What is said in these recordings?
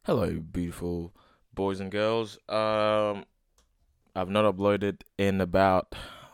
Hello, beautiful boys and girls. I've not uploaded in about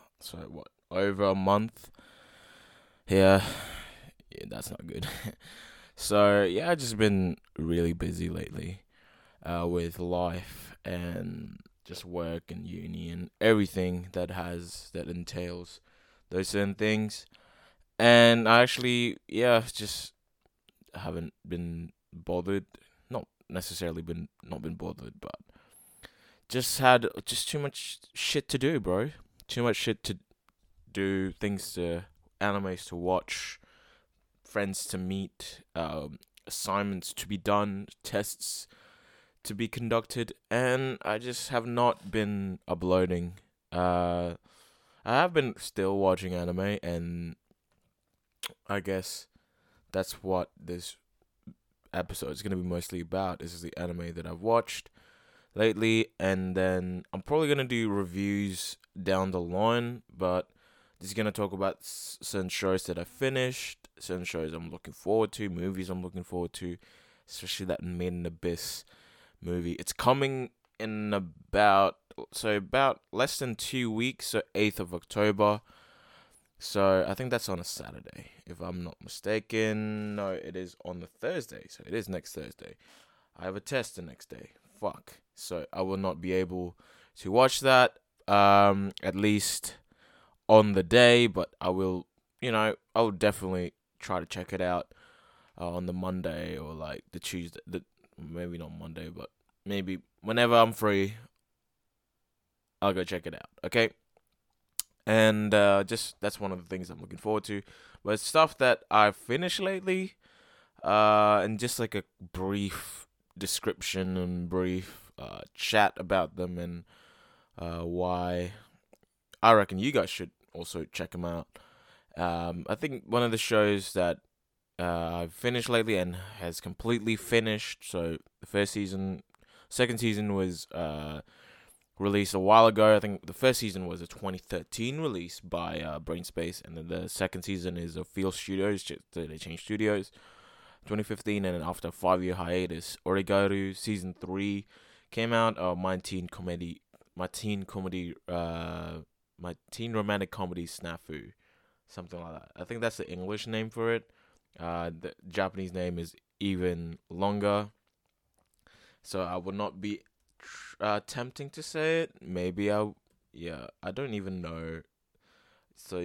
over a month. Yeah, yeah, that's not good. So yeah, I've just been really busy lately, with life and just work and uni and everything that entails those certain things. And I actually, yeah, just haven't been bothered. Not necessarily been not been bothered, but just had just too much shit to do, bro. Too much shit to do, things to animes to watch, friends to meet, assignments to be done, tests to be conducted, and I just have not been uploading. I have been still watching anime, and I guess that's what this episode is gonna be mostly about. This is the anime that I've watched lately, and then I'm probably gonna do reviews down the line, but just gonna talk about certain shows that I finished, certain shows I'm looking forward to, movies I'm looking forward to, especially that Made in Abyss movie. It's coming in about less than 2 weeks, so 8th of October. So I think that's on a Saturday, if I'm not mistaken. No, it is on the Thursday, so it is next Thursday. I have a test the next day. Fuck. So I will not be able to watch that at least on the day, but I will definitely try to check it out on the Monday or like the Tuesday, maybe not Monday, but maybe whenever I'm free, I'll go check it out. Okay? And just that's one of the things I'm looking forward to. But stuff that I've finished lately, and just like a brief description and brief chat about them and why I reckon you guys should also check them out. I think one of the shows that I've finished lately and has completely finished. So the first season, second season was released a while ago. I think the first season was a 2013 release by Brainspace, and then the second season is a Feel Studios. They changed studios. 2015, and then after a 5 year hiatus, Oregaru season 3 came out. My teen romantic comedy snafu, something like that. I think that's the English name for it. The Japanese name is even longer, so I would not be tempting to say it. Yeah, I don't even know. So,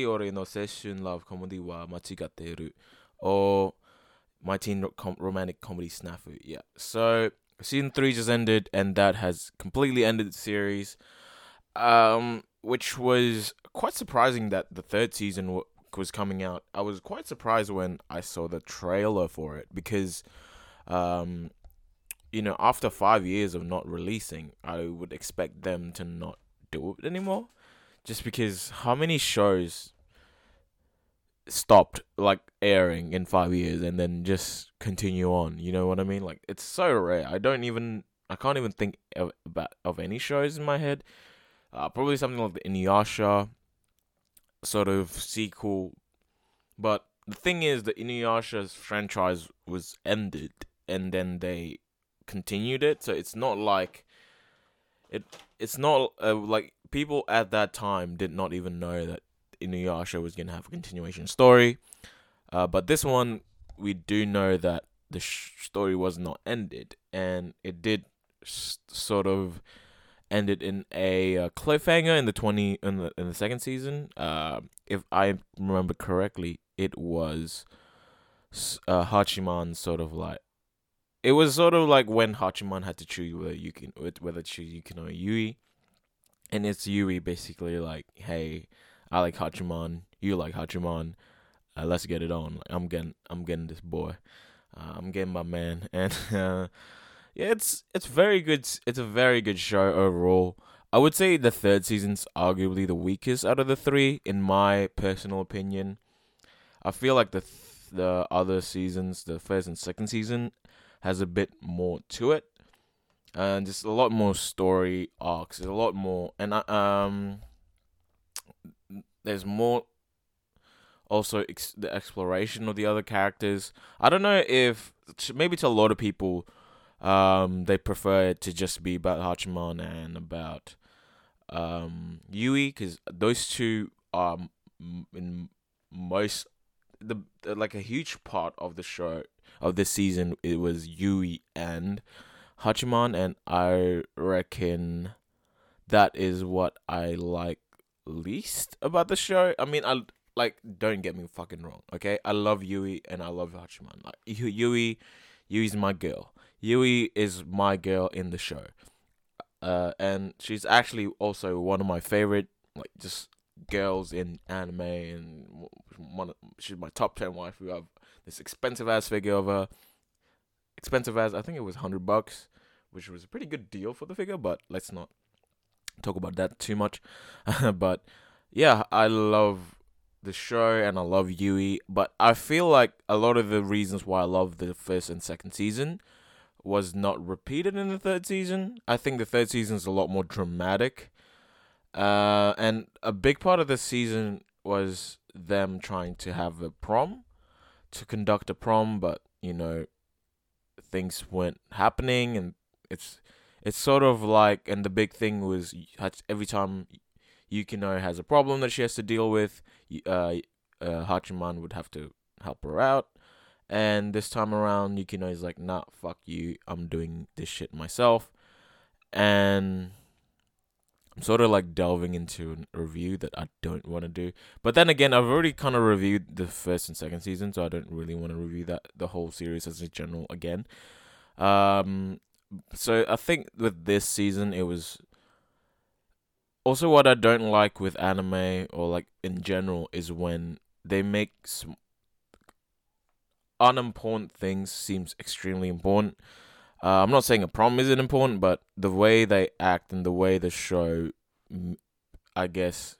やはり俺の青春ラブコメディは間違っている. Or my teen romantic comedy snafu. Yeah. So season 3 just ended, and that has completely ended the series. Which was quite surprising that the third season was coming out. I was quite surprised when I saw the trailer for it because, um, after 5 years of not releasing, I would expect them to not do it anymore. Just because how many shows stopped like airing in 5 years and then just continue on. You know what I mean? Like it's so rare. I can't even think of any shows in my head. Probably something like the Inuyasha sort of sequel. But the thing is, the Inuyasha's franchise was ended and then they continued it. So it's not like it. It's not like people at that time did not even know that Inuyasha was gonna have a continuation story. But this one, we do know that the story was not ended, and it did sort of ended in a cliffhanger in the second season. If I remember correctly, it was Hachiman sort of like it was sort of like when Hachiman had to choose whether to choose Yukin or Yui, and it's Yui basically like, hey, I like Hachiman, you like Hachiman, let's get it on. Like, I'm getting this boy. I'm getting my man, and yeah, it's very good. It's a very good show overall. I would say the third season's arguably the weakest out of the three, in my personal opinion. I feel like the other seasons, the first and second season, has a bit more to it, and just a lot more story arcs. There's a lot more, and there's more also the exploration of the other characters. I don't know if maybe to a lot of people, They prefer it to just be about Hachiman and about Yui, because those two are in most like a huge part of the show of this season. It was Yui and Hachiman, and I reckon that is what I like least about the show. I mean, I like, don't get me fucking wrong, okay? I love Yui and I love Hachiman. Like Yui's my girl. Yui is my girl in the show. And she's actually also one of my favorite, like, just girls in anime, and she's my top 10 wife. We have this expensive ass figure of her, expensive as, I think it was $100, which was a pretty good deal for the figure. But let's not talk about that too much. But yeah, I love the show and I love Yui, but I feel like a lot of the reasons why I love the first and second season was not repeated in the third season. I think the third season is a lot more dramatic. And a big part of the season was them trying to have a prom, to conduct a prom, but things weren't happening, and it's sort of like, and the big thing was, every time Yukino has a problem that she has to deal with, Hachiman would have to help her out. And this time around, Yukino is like, nah, fuck you, I'm doing this shit myself. And I'm sort of like delving into a review that I don't want to do. But then again, I've already kind of reviewed the first and second season, so I don't really want to review the whole series as a general again. So I think with this season, it was also, what I don't like with anime, or like in general, is when they make some unimportant things seems extremely important. I'm not saying a problem isn't important, but the way they act and the way the show, I guess,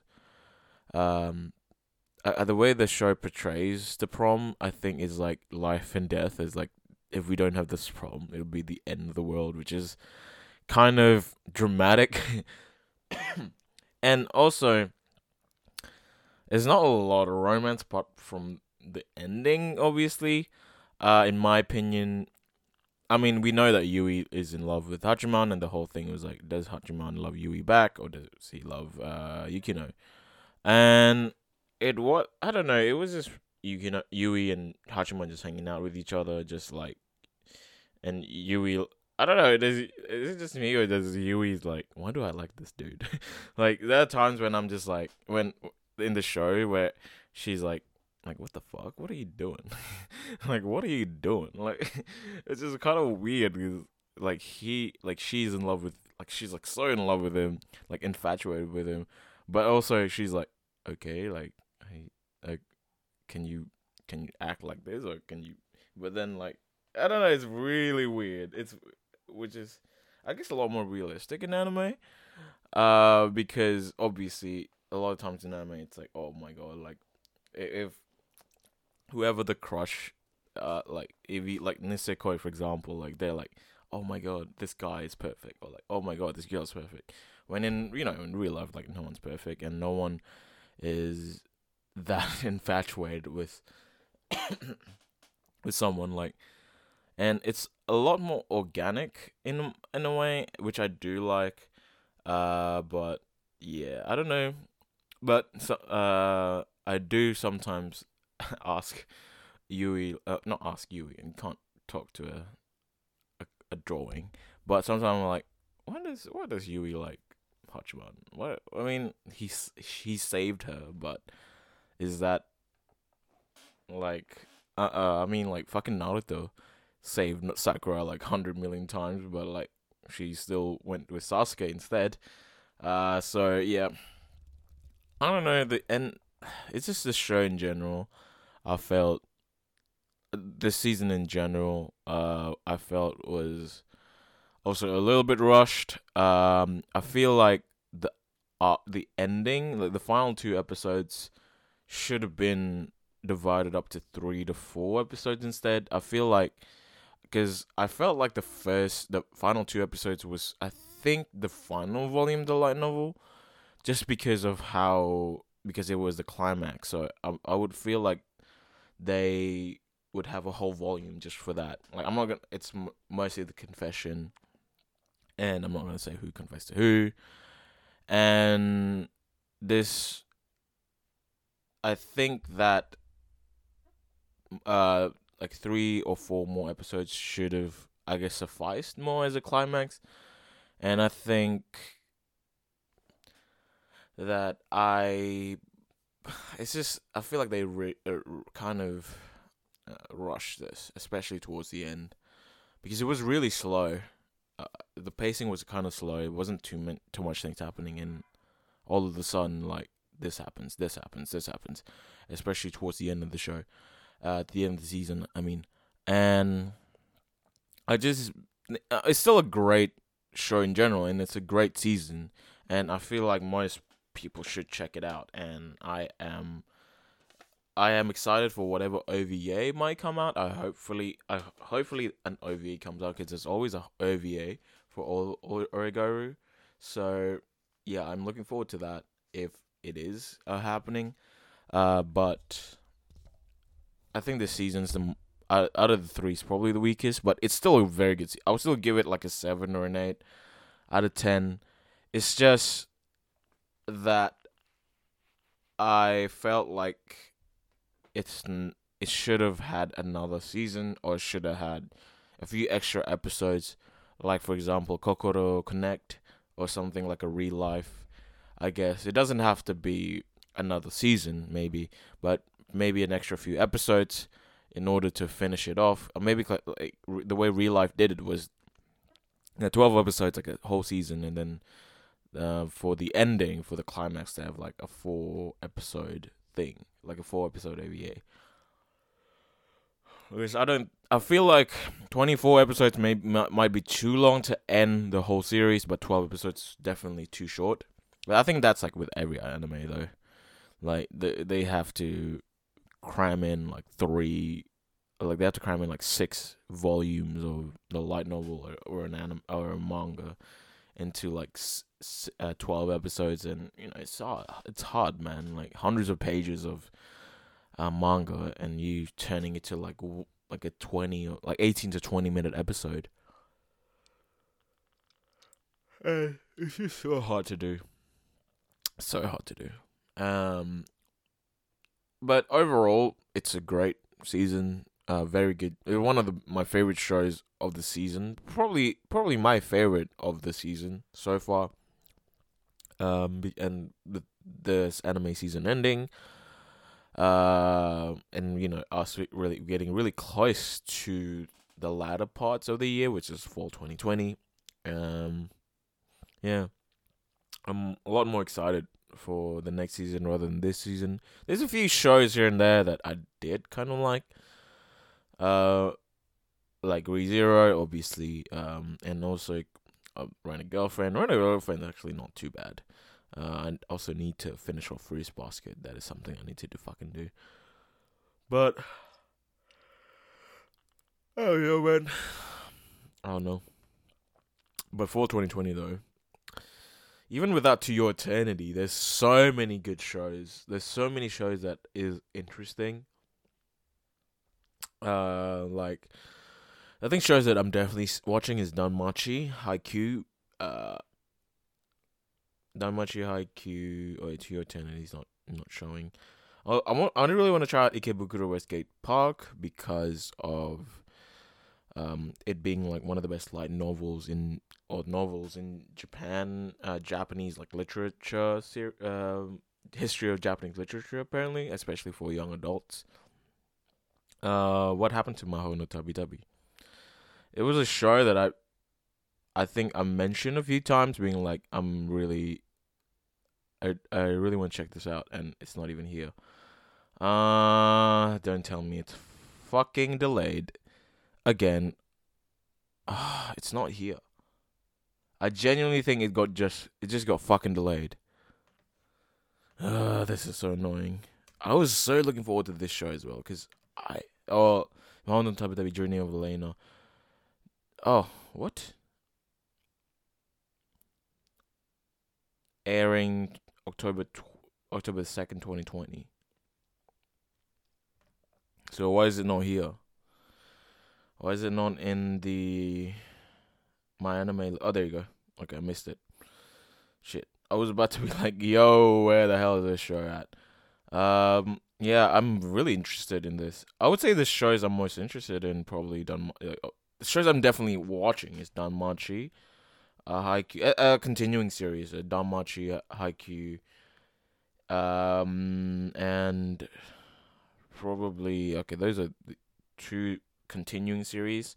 the way the show portrays the prom, I think, is like life and death. Is like, if we don't have this prom, it'll be the end of the world, which is kind of dramatic. And also, there's not a lot of romance apart from the ending, obviously. In my opinion, I mean, we know that Yui is in love with Hachiman, and the whole thing was like, does Hachiman love Yui back, or does he love Yukino? And I don't know, it was just Yui and Hachiman just hanging out with each other, just like, and Yui, I don't know, is it just me, or does Yui's like, why do I like this dude? Like, there are times when I'm just like, when in the show where she's like, what the fuck? What are you doing? Like, what are you doing? Like, it's just kind of weird because, like, she's in love with, like, she's like so in love with him, like infatuated with him, but also she's like, okay, like, hey, like, can you act like this, or can you? But then, like, I don't know, it's really weird. Which is, I guess, a lot more realistic in anime. Because obviously a lot of times in anime it's like, oh my god, like, if whoever the crush, like, if you, like Nisekoi for example, like, they're like, oh my god, this guy is perfect, or like, oh my god, this girl's perfect. When in real life, like, no one's perfect, and no one is that infatuated with someone, like, and it's a lot more organic in a way, which I do like. But yeah, I don't know. But so, I do sometimes ask Yui, not ask Yui, and can't talk to a drawing. But sometimes I'm like, why does Yui like Hachiman? What, I mean, he saved her, but is that like, I mean, like, fucking Naruto saved Sakura like 100 million times, but like, she still went with Sasuke instead. So yeah, I don't know. And it's just the show in general. I felt this season in general, I felt was also a little bit rushed. I feel like the ending, like the final two episodes, should have been divided up to 3 to 4 episodes instead. I feel like, because I felt like the final two episodes was, I think, the final volume of the light novel, just because it was the climax. So I would feel like they would have a whole volume just for that. Like I'm not gonna. It's mostly the confession, and I'm not gonna say who confessed to who. And this, I think that uh like 3 or 4 more episodes should have, I guess, sufficed more as a climax. And I think that it's just, I feel like they kind of rushed this, especially towards the end, because it was really slow. The pacing was kind of slow. It wasn't too much things happening, and all of a sudden, like, this happens, this happens, this happens, especially towards the end of the show, at the end of the season. I mean, and I just, it's still a great show in general, and it's a great season, and I feel like most people should check it out. And I am excited for whatever OVA might come out. Hopefully an OVA comes out, because there's always a OVA for all Origaru. So yeah, I'm looking forward to that if it is happening. But I think this season's out of the three is probably the weakest, but it's still a very good. I would still give it like a 7 or an 8 out of 10. It's just that I felt like it should have had another season, or should have had a few extra episodes, like for example Kokoro Connect, or something like a real life. I guess it doesn't have to be another season, maybe, but maybe an extra few episodes in order to finish it off. Or maybe like the way real life did it was 12 episodes, like a whole season, and then for the ending, for the climax, they have like a 4 episode thing, like a 4 episode OVA. Because I feel like 24 episodes might be too long to end the whole series, but 12 episodes definitely too short. But I think that's like with every anime though. Like they have to cram in like they have to cram in like 6 volumes of the light novel, or an anime or a manga into like 12 episodes. And it's hard, man. Like hundreds of pages of manga, and you turning it to like a 20 or like 18 to 20 minute episode. It's just so hard to do. So hard to do. But overall, it's a great season. Very good. One of my favorite shows of the season. Probably my favorite of the season so far. And this anime season ending. And us really getting really close to the latter parts of the year, which is fall 2020. Yeah, I'm a lot more excited for the next season rather than this season. There's a few shows here and there that I did kind of uh, like ReZero, obviously, and also Rent a Girlfriend. Rent a Girlfriend is actually not too bad. I also need to finish off Fruits Basket. That is something I need to fucking do. But oh yeah, man. I don't know. But for 2020 though, even without To Your Eternity, there's so many good shows. There's so many shows that is interesting. Like I think shows that I'm definitely watching is Danmachi, Haikyuu, Danmachi, Haikyuu. Oh, To Your Eternity is not showing. I don't really want to try out Ikebukuro Westgate Park because of it being like one of the best light novels in Japan, Japanese like literature, history of Japanese literature apparently, especially for young adults. What happened to Maho no Tabi Tabi? It was a show that I think I mentioned a few times, being like I really want to check this out, and it's not even here. Don't tell me it's fucking delayed again. It's not here. I genuinely think it just got fucking delayed. This is so annoying. I was so looking forward to this show as well, because Mahou no Tabi Tabi Journey of Elena. Oh, what? Airing October 2nd, 2020. So why is it not here? Why is it not in the my anime? Oh, there you go. Okay, I missed it. Shit. I was about to be like, yo, where the hell is this show at? Yeah, I'm really interested in this. I would say the shows I'm most interested in probably the shows I'm definitely watching is Danmachi, Haikyuu, a continuing series, Danmachi, Haikyuu, and probably okay. Those are the two continuing series.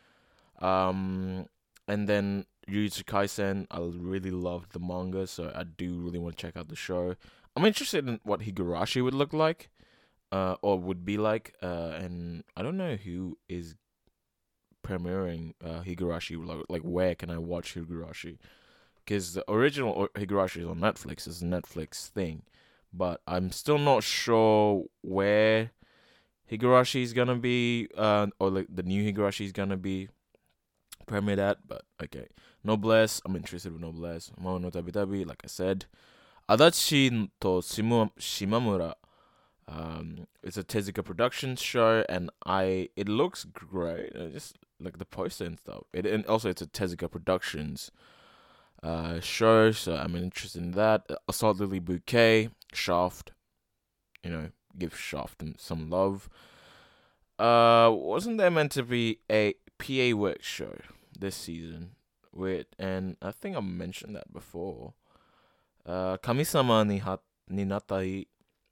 Um, and then Jujutsu Kaisen. I really loved the manga, so I do really want to check out the show. I'm interested in what Higurashi would look like, or would be like. And I don't know who is premiering Higurashi. Like where can I watch Higurashi? Because the original Higurashi is on Netflix. It's a Netflix thing, but I'm still not sure where Higurashi is gonna be, or like the new Higurashi is gonna be premiered at. But okay, Noblesse. I'm interested with Noblesse. Mono no Tabi Tabi, like I said. Adachi to Shimamura. It's a Tezuka Productions show, and it looks great. Just like the poster and stuff. And also it's a Tezuka Productions show, so I'm interested in that. Assault Lily Bouquet, Shaft. You know, give Shaft some love. Wasn't there meant to be a PA Works show this season? And I think I mentioned that before. Kamisama ni Natai.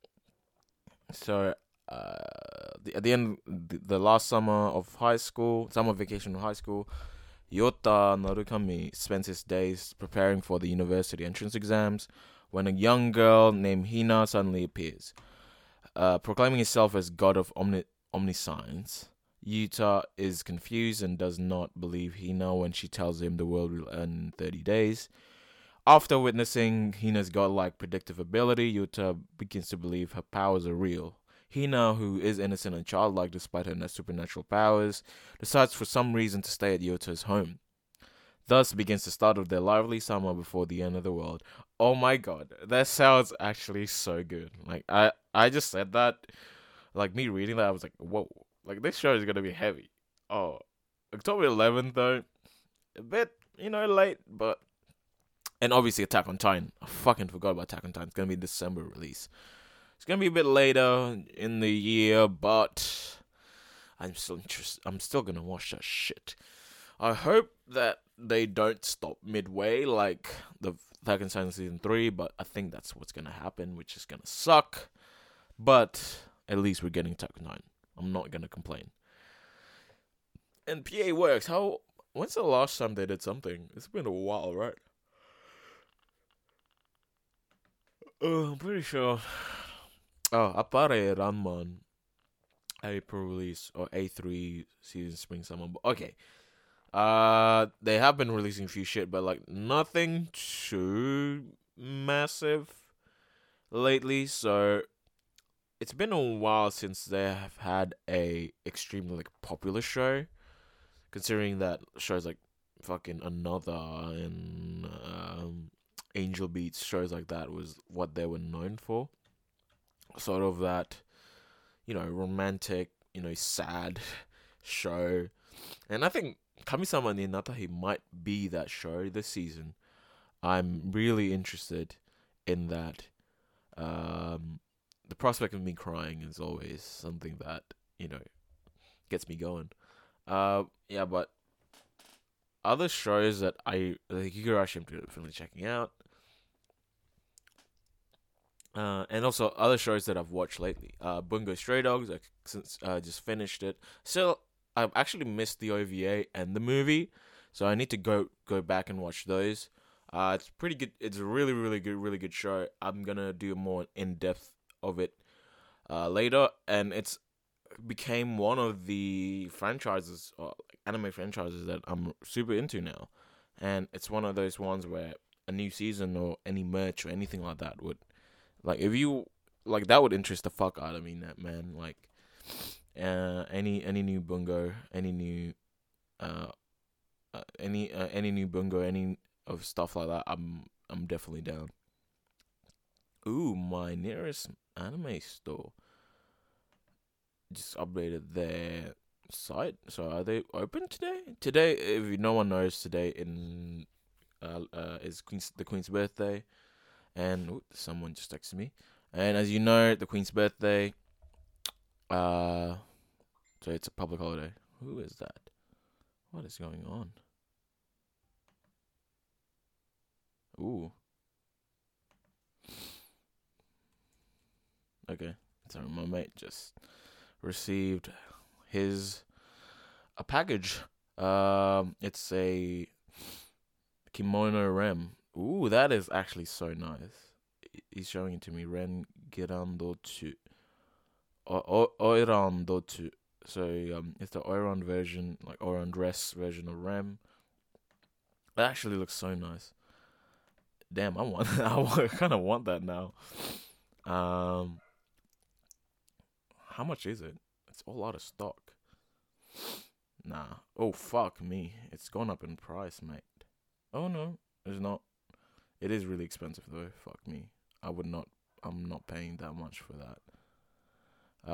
So, at the end, the last summer of high school, summer vacation of high school, Yota Narukami spends his days preparing for the university entrance exams when a young girl named Hina suddenly appears. Proclaiming himself as god of omniscience, Yuta is confused and does not believe Hina when she tells him the world will end in 30 days. After witnessing Hina's godlike predictive ability, Yuta begins to believe her powers are real. Hina, who is innocent and childlike despite her supernatural powers, decides for some reason to stay at Yota's home. Thus begins the start of their lively summer before the end of the world. Oh my god, that sounds actually so good. Like I just said that, like me reading that, I was like, whoa, like this show is gonna be heavy. Oh, October 11th though, a bit late, but and obviously Attack on Titan. I fucking forgot about Attack on Titan. It's gonna be December release. It's gonna be a bit later in the year, but I'm still interested. I'm still gonna watch that shit. I hope that they don't stop midway like the Attack on Titan season 3, but I think that's what's gonna happen, which is gonna suck. But at least we're getting Attack on Titan. I'm not gonna complain. And PA Works. When's the last time they did something? It's been a while, right? I'm pretty sure. Oh, Appare Ranman April release or A3 season spring summer. Okay. They have been releasing a few shit, but like nothing too massive lately. So it's been a while since they have had a extremely like popular show. Considering that shows like fucking Another and Angel Beats, shows like that was what they were known for. Sort of that, romantic, sad show. And I think Kamisama ni Natahi might be that show this season. I'm really interested in that. The prospect of me crying is always something that, gets me going. Yeah, but other shows that Higurashi I'm definitely checking out. And also other shows that I've watched lately. Bungo Stray Dogs, since just finished it. Still, I've actually missed the OVA and the movie, so I need to go back and watch those. It's pretty good. It's a really, really good show. I'm gonna do more in depth of it later, and it's became one of the franchises or anime franchises that I'm super into now, and it's one of those ones where a new season or any merch or anything like that would, like, if you like, that would interest the fuck out of me, man. Like, any new bungo, any new any new bungo, any of stuff like that, I'm definitely down. Ooh, my nearest anime store. just updated their site. So are they open today? Today, if no one knows, today in is the Queen's birthday, and someone just texted me. And as you know, the Queen's birthday, uh, so it's a public holiday. Who is that? What is going on? Ooh. Okay. So my mate just received his a package. It's a kimono rem. Ooh, that is actually so nice. He's showing it to me. Ren Girandochu. Oirandochu. So it's the Oiran version, like Oiran dress version of Rem. It actually looks so nice. Damn, I kind of want that now. Um, how much is it? It's all out of stock. Nah. Oh fuck me. It's gone up in price, mate. Oh no, it's not. It is really expensive though. Fuck me. I would not. I'm not paying that much for that.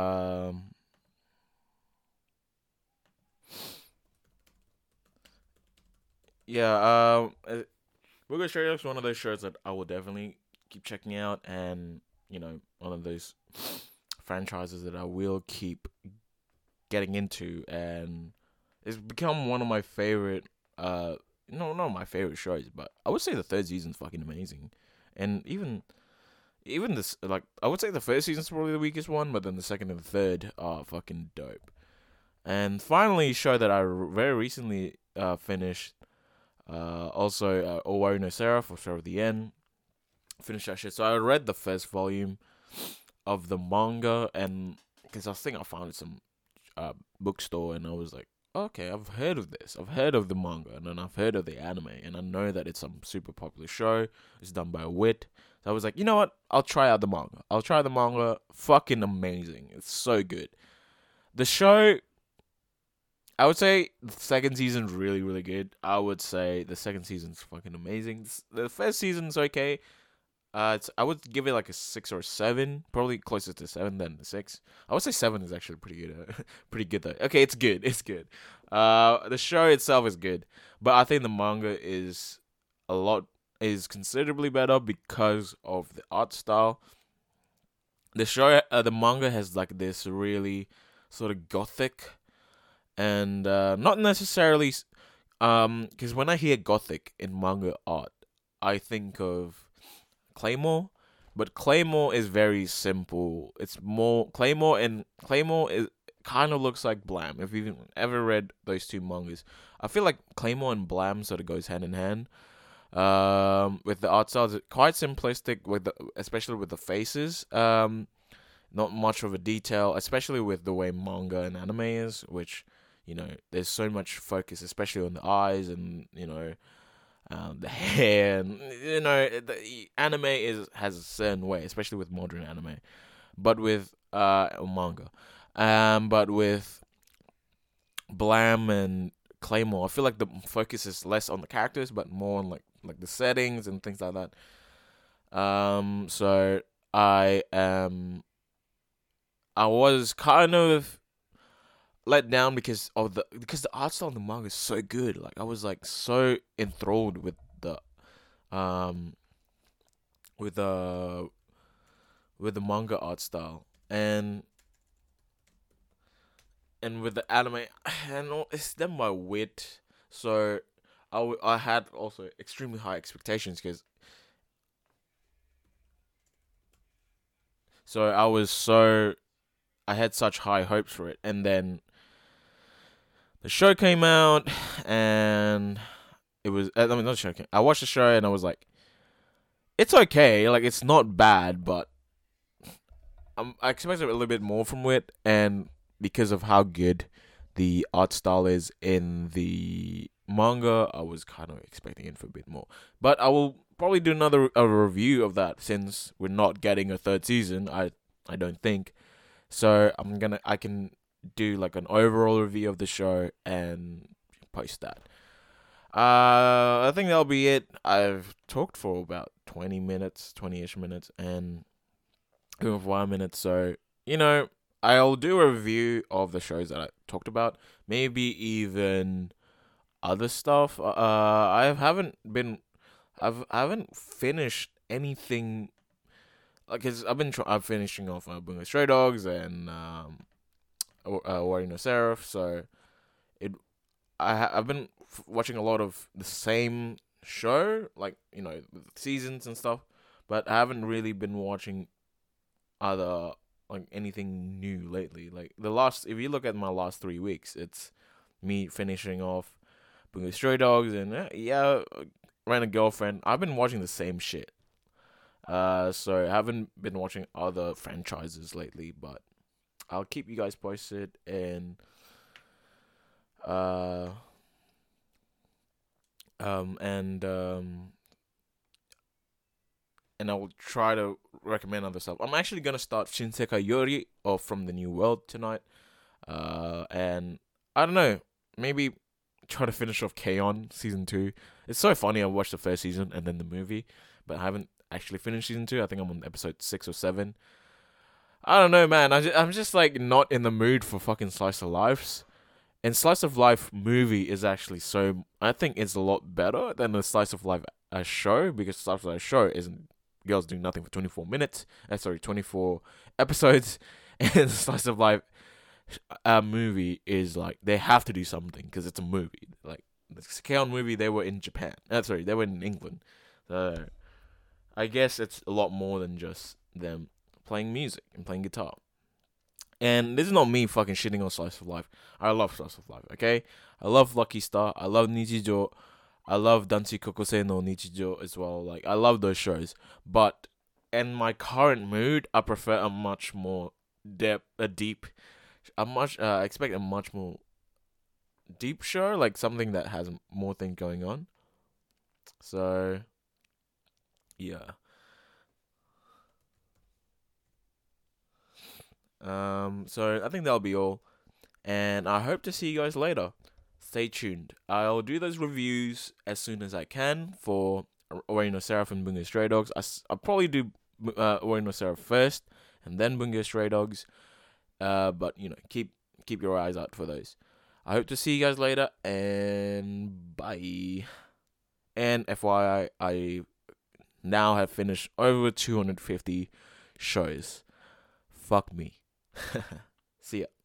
Yeah. We're gonna show you one of those shirts that I will definitely keep checking out, and one of those franchises that I will keep getting into, and it's become one of my favorite. No, not my favorite shows, but I would say the third season's fucking amazing, and even this, like, I would say the first season's probably the weakest one, but then the second and the third are fucking dope. And finally, a show that I very recently finished. Also, Owari no Seraph for Star of the End. Finished that shit. So I read the first volume of the manga, and because I think I found it at some bookstore, and I was like, okay, I've heard of this. I've heard of the manga, and then I've heard of the anime, and I know that it's some super popular show. It's done by Wit. So I was like, you know what? I'll try out the manga. I'll try the manga. Fucking amazing. It's so good. The show, I would say the second season's really, really good. I would say the second season's fucking amazing. The first season's okay. I would give it like a 6 or 7, probably closer to 7 than the 6. I would say 7 is actually pretty good, pretty good though. Okay, it's good, it's good. The show itself is good, but I think the manga is considerably better because of the art style. The manga has like this really sort of gothic, and not necessarily, because when I hear gothic in manga art, I think of Claymore, but Claymore is very simple. It's more Claymore is kind of looks like Blam. If you've ever read those two mangas, I feel like Claymore and Blam sort of goes hand in hand. With the art styles, it's quite simplistic especially with the faces. Not much of a detail, especially with the way manga and anime is, which there's so much focus, especially on the eyes and the hair, and the anime has a certain way, especially with modern anime, but with manga, but with Blam and Claymore, I feel like the focus is less on the characters, but more on like the settings and things like that. So I was kind of let down because the art style of the manga is so good. Like I was like so enthralled um with the with the manga art style, and with the anime, and it's done by Wit. So I had also extremely high expectations because so I had such high hopes for it, and then the show came out, and it was. I mean, not the show. I watched the show, and I was like, "It's okay. Like, it's not bad, but I expected a little bit more from it." And because of how good the art style is in the manga, I was kind of expecting it for a bit more. But I will probably do a review of that since we're not getting a third season. I don't think so. I can do like an overall review of the show and post that. I think that'll be it. I've talked for about 20 minutes, 20-ish minutes, and even for 1 minute. So, I'll do a review of the shows that I talked about. Maybe even other stuff. I haven't finished anything. Like, cause I'm finishing off Bungo Stray Dogs and Warrior No Seraph. So it I've been watching a lot of the same show, like with seasons and stuff, but I haven't really been watching other like anything new lately. Like if you look at my last 3 weeks, it's me finishing off Bungo Stray Dogs and Ran a Girlfriend. I've been watching the same shit. So I haven't been watching other franchises lately, but I'll keep you guys posted uh um and um and I will try to recommend other stuff. I'm actually gonna start Shinsekai Yori or From the New World tonight. And I don't know, maybe try to finish off K-On! Season 2. It's so funny. I watched the first season and then the movie, but I haven't actually finished season 2. I think I'm on episode 6 or 7. I don't know, man. I'm just like not in the mood for fucking slice of lives. And slice of life movie is actually I think it's a lot better than the slice of life show, because slice of life show isn't girls doing nothing for 24 minutes. 24 episodes, and slice of life movie is like they have to do something because it's a movie. Like the K-On! Movie, they were in Japan. They were in England. So I guess it's a lot more than just them playing music and playing guitar. And this is not me fucking shitting on Slice of Life. I love Slice of Life, okay? I love Lucky Star. I love Nichijo. I love Danshi Kokosei no Nichijo as well. Like, I love those shows. But in my current mood, I prefer a much more I expect a much more deep show, like something that has more things going on. So, yeah. So I think that'll be all, and I hope to see you guys later. Stay tuned. I'll do those reviews as soon as I can for Warrior No Seraph and Bungo Stray Dogs. I'll probably do Warrior No Seraph first, and then Bungo Stray Dogs. But keep your eyes out for those. I hope to see you guys later, and bye. And FYI, I now have finished over 250 shows. Fuck me. See ya.